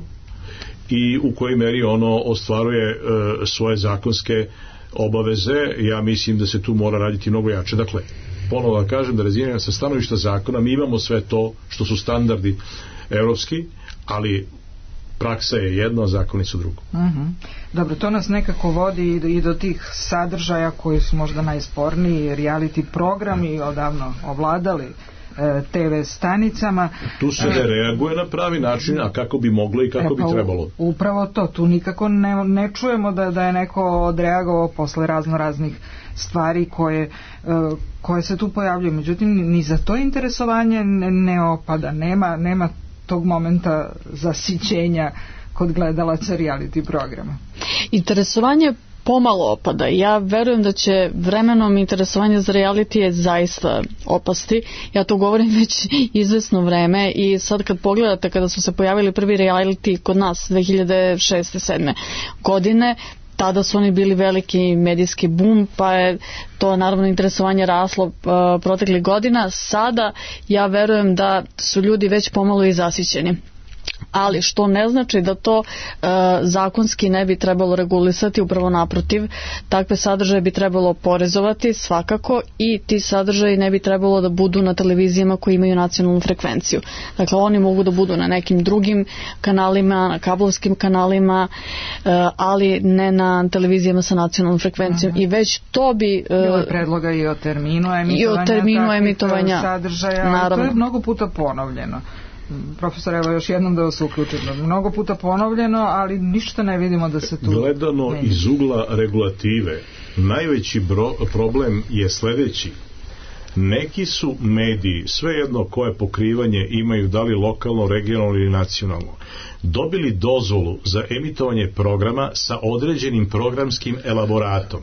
[SPEAKER 2] i u kojoj meri ono ostvaruje svoje zakonske obaveze. Ja mislim da se tu mora raditi mnogo jače. Dakle, ponovo da kažem, da rezimiram sa stanovišta zakona, mi imamo sve to što su standardi evropski, ali praksa je jedno, a zakoni su drugo.
[SPEAKER 3] Dobro, to nas nekako vodi i do tih sadržaja koji su možda najsporniji, reality programi odavno ovladali TV stanicama.
[SPEAKER 2] Tu se ne reaguje na pravi način, a kako bi moglo i kako bi trebalo.
[SPEAKER 3] Upravo to, tu nikako ne čujemo da je neko odreagovao posle raznih stvari koje se tu pojavljuju. Međutim, ni za to interesovanje ne opada, nema tog momenta zasićenja kod gledalaca reality programa.
[SPEAKER 4] Interesovanje pomalo opada. Ja verujem da će vremenom interesovanje za reality zaista opasti. Ja to govorim već izvesno vreme i sad kad pogledate, kada su se pojavili prvi reality kod nas 2006. 2007. godine, tada su oni bili veliki medijski bum, pa je to naravno interesovanje raslo proteklih godina. Sada ja verujem da su ljudi već pomalo i zasićeni. Ali što ne znači da to zakonski ne bi trebalo regulisati, upravo naprotiv, takve sadržaje bi trebalo oporezovati svakako i ti sadržaji ne bi trebalo da budu na televizijama koji imaju nacionalnu frekvenciju. Dakle, oni mogu da budu na nekim drugim kanalima, na kablovskim kanalima, ali ne na televizijama sa nacionalnom frekvencijom. I već to bi...
[SPEAKER 3] Bilo je predloga i o terminu emitovanja sadržaja, naravno. To je mnogo puta ponovljeno. Profesor, evo još jednom da vas uključim. Mnogo puta ponovljeno, ali ništa ne vidimo da se tu...
[SPEAKER 2] Gledano iz ugla regulative, najveći problem je sledeći. Neki su mediji, svejedno koje pokrivanje imaju, da li lokalno, regionalno ili nacionalno, dobili dozvolu za emitovanje programa sa određenim programskim elaboratom.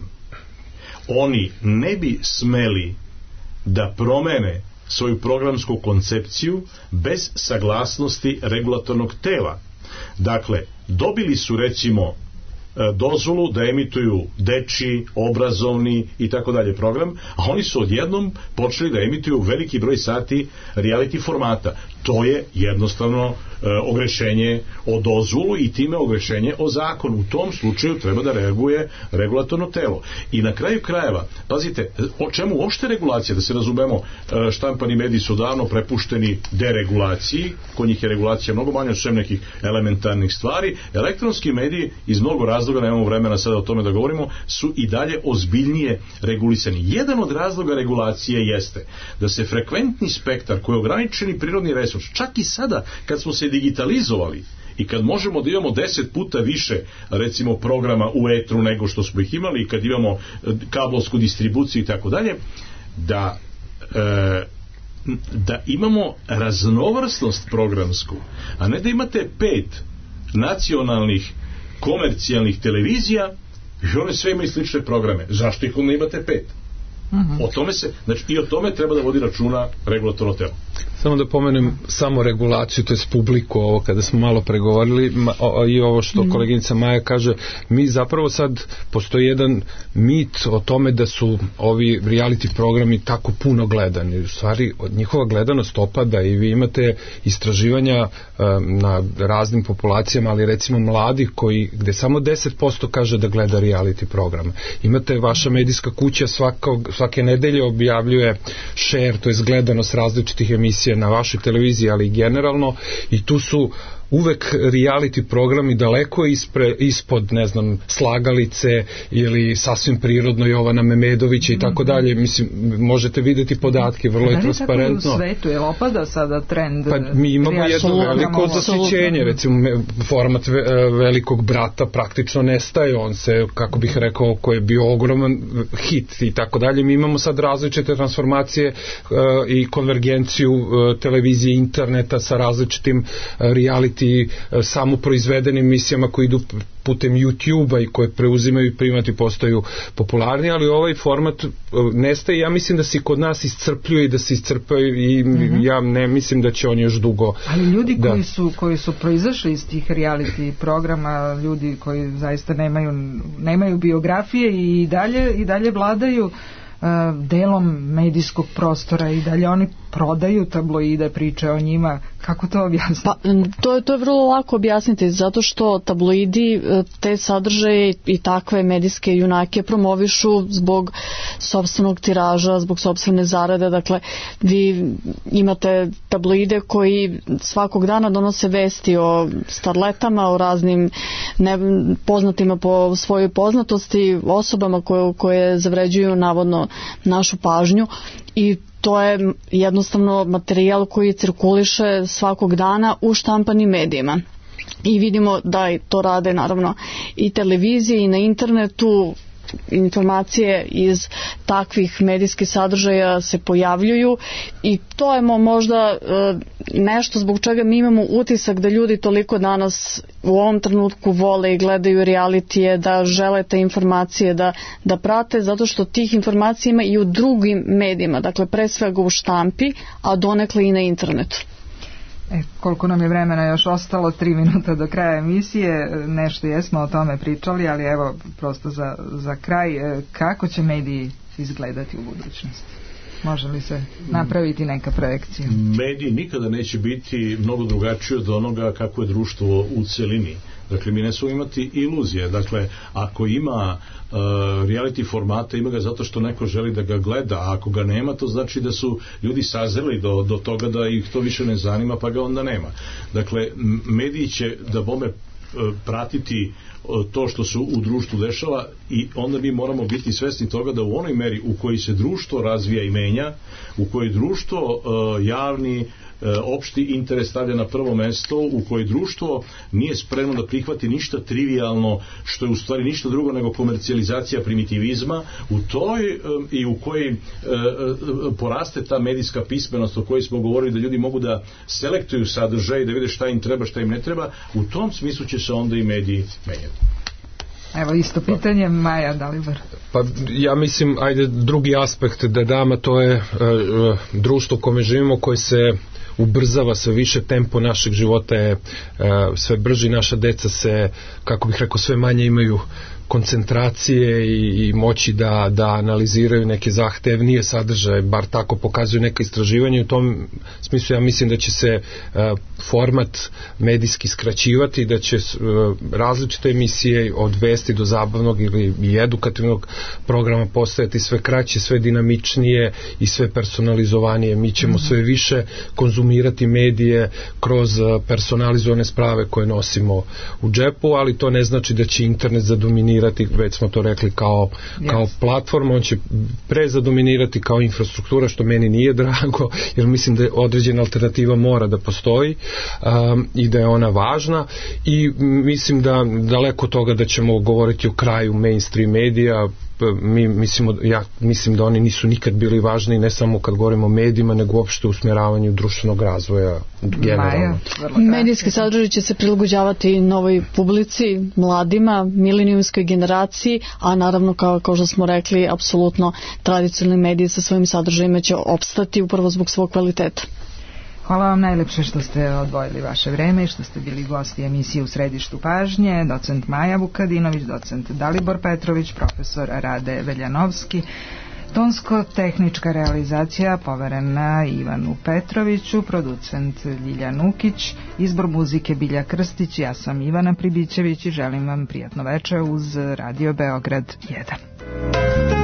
[SPEAKER 2] Oni ne bi smeli da promene svoju programsku koncepciju bez saglasnosti regulatornog tela. Dakle, dobili su recimo dozvolu da emituju dečiji, obrazovni i tako dalje program, a oni su odjednom počeli da emituju veliki broj sati reality formata. To je jednostavno ogrešenje o dozvolu i time ogrešenje o zakonu. U tom slučaju treba da reaguje regulatorno telo. I na kraju krajeva, pazite, o čemu uopšte regulacija, da se razumemo, štampani mediji su davno prepušteni deregulaciji, kod njih je regulacija mnogo manja, sem nekih elementarnih stvari. Elektronski mediji iz mnogo razloga, nemamo vremena sada o tome da govorimo, su i dalje ozbiljnije regulisani. Jedan od razloga regulacije jeste da se frekventni spektar koji je ograničeni prirodni resurs, čak i sada kad smo se digitalizovali i kad možemo da imamo 10 puta više recimo programa u etru nego što smo ih imali i kad imamo kablovsku distribuciju i tako dalje, da imamo raznovrsnost programsku, a ne da imate 5 nacionalnih komercijalnih televizija i one sve imaju slične programe. Zašto ih onda imate 5? O tome se, znači i o tome treba da vodi računa regulatorno telo.
[SPEAKER 5] Samo da pomenem samo regulaciju, to je publiku, ovo kada smo malo pregovorili i ovo što koleginica Maja kaže, mi zapravo sad postoji jedan mit o tome da su ovi reality programi tako puno gledani. U stvari, njihova gledanost opada i vi imate istraživanja na raznim populacijama, ali recimo mladih gde samo 10% kaže da gleda reality program. Imate vaša medijska kuća svake nedelje objavljuje share, to je gledanost različitih emisija na vašoj televiziji, ali i generalno, i tu su uvek reality programi daleko ispod, ne znam, Slagalice ili sasvim prirodno Jovana Memedovića i tako dalje. Mislim, možete videti podatke, vrlo je transparentno.
[SPEAKER 3] Da li tako u svetu, je opada sada trend?
[SPEAKER 5] Pa mi imamo jedno veliko zasićenje, recimo format Velikog brata praktično nestaje, on se, kako bih rekao, koji je bio ogroman hit i tako dalje. Mi imamo sad različite transformacije i konvergenciju televizije, interneta sa različitim reality samoproizvedenim emisijama koji idu putem YouTube-a i koje preuzimaju i primati postaju popularni, ali ovaj format nestaje. Ja mislim da se kod nas iscrpljuje i da se iscrpaju i ja ne mislim da će on još dugo.
[SPEAKER 3] Ali ljudi koji su proizašli iz tih reality programa, ljudi koji zaista nemaju biografije i dalje vladaju delom medijskog prostora i dalje oni prodaju tabloide, priče o njima. Kako to objasniti?
[SPEAKER 4] Pa, to je vrlo lako objasniti, zato što tabloidi te sadržaje i takve medijske junake promovišu zbog sopstvenog tiraža, zbog sopstvene zarade. Dakle, vi imate tabloide koji svakog dana donose vesti o starletama, o raznim poznatima po svojoj poznatosti, osobama koje zavređuju navodno našu pažnju, i to je jednostavno materijal koji cirkuliše svakog dana u štampanim medijima. I vidimo da to rade naravno i televizije i na internetu. Informacije iz takvih medijskih sadržaja se pojavljuju i to je možda nešto zbog čega mi imamo utisak da ljudi toliko danas u ovom trenutku vole i gledaju realitije, da žele te informacije da prate, zato što tih informacija ima i u drugim medijima, dakle pre svega u štampi, a donekle i na internetu.
[SPEAKER 3] Koliko nam je vremena još ostalo, 3 minuta do kraja emisije, nešto jesmo o tome pričali, ali evo prosto za kraj, kako će mediji izgledati u budućnosti? Može li se napraviti neka projekcija?
[SPEAKER 2] Mediji nikada neće biti mnogo drugačiji od onoga kako je društvo u celini. Dakle, mi ne smemo imati iluzije. Dakle, ako ima reality formata, ima ga zato što neko želi da ga gleda, a ako ga nema, to znači da su ljudi sazreli do toga da ih to više ne zanima, pa ga onda nema. Dakle, mediji će da bome pratiti to što se u društvu dešava i onda mi moramo biti svesni toga da u onoj meri u kojoj se društvo razvija i menja, u kojoj društvo javni opšti interes stavlja na prvo mesto, u kojoj društvo nije spremno da prihvati ništa trivialno, što je u stvari ništa drugo nego komercijalizacija primitivizma, u toj i u kojoj poraste ta medijska pismenost o kojoj smo govorili, da ljudi mogu da selektuju sadržaj, da vide šta im treba, šta im ne treba, u tom smislu će se onda i mediji menjati.
[SPEAKER 3] Evo isto pitanje, Maja Dalibor.
[SPEAKER 5] Pa ja mislim, ajde drugi aspekt da dam, a to je društvo u kome živimo, koje se ubrzava sve više, tempo našeg života je sve brži, naša deca se, kako bih rekao, sve manje imaju koncentracije i moći da analiziraju neke zahtevnije sadržaje, bar tako pokazuju neka istraživanja, i u tom smislu ja mislim da će se format medijski skraćivati, da će različite emisije od vesti do zabavnog ili edukativnog programa postajati sve kraće, sve dinamičnije i sve personalizovanije. Mi ćemo sve više konzumirati medije kroz personalizovane sprave koje nosimo u džepu, ali to ne znači da će internet zadominirati, već smo to rekli, kao platforma. On će zadominirati kao infrastruktura, što meni nije drago, jer mislim da određena alternativa mora da postoji i da je ona važna, i mislim da daleko toga da ćemo govoriti o kraju mainstream medija. Ja mislim da oni nisu nikad bili važni, ne samo kad govorimo o medijima, nego uopšte u usmjeravanju društvenog razvoja generalno.
[SPEAKER 4] Medijski sadržaj će se prilagođavati novoj publici, mladima, milenijumskoj generaciji, a naravno kao što smo rekli, apsolutno tradicionalni mediji sa svojim sadržajima će opstati upravo zbog svog kvaliteta.
[SPEAKER 3] Hvala vam najlepše što ste odvojili vaše vreme i što ste bili gosti emisije U središtu pažnje, docent Maja Vukadinović, docent Dalibor Petrović, profesor Rade Veljanovski. Tonsko-tehnička realizacija poverena Ivanu Petroviću, producent Ljiljan Ukić, izbor muzike Bilja Krstić, ja sam Ivana Pribićević i želim vam prijatno večer uz Radio Beograd 1.